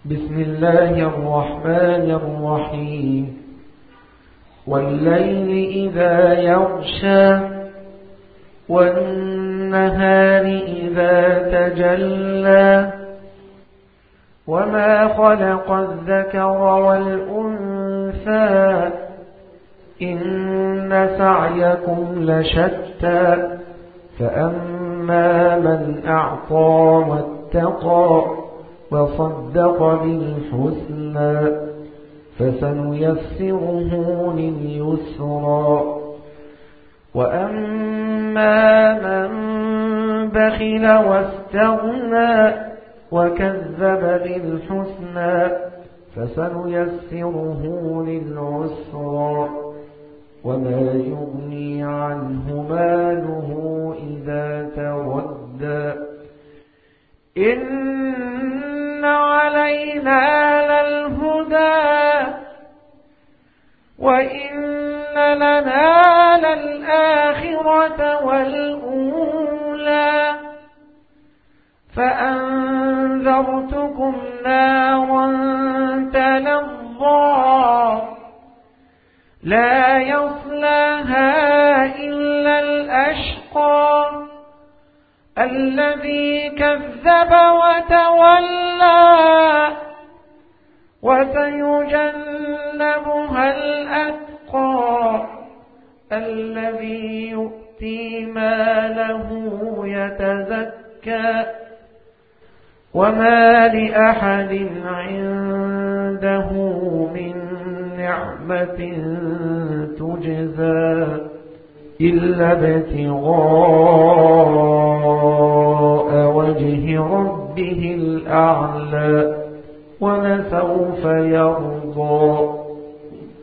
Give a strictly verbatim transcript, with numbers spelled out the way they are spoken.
بسم الله الرحمن الرحيم والليل إذا يغشى والنهار إذا تجلى وما خلق الذكر والأنثى إن سعيكم لشتى فأما من أعطى واتقى وصدق بالحسنى فسنيسره لليسرى وأما من بخل واستغنى وكذب بالحسنى فسنيسره للعسرى وما يغني عنه ماله إذا تردى إن علينا للهدى وإن لنا للآخرة والأولى فأنذرتكم نارا تلظى لا يصلاها إلا الأشقى الذي كذب وتولى وسيجنبها الأتقى الذي يؤتي ماله يتزكى وما لأحد عنده من نعمة تجزى إلا ابتغاء وجه ربه الأعلى ولسوف يرضى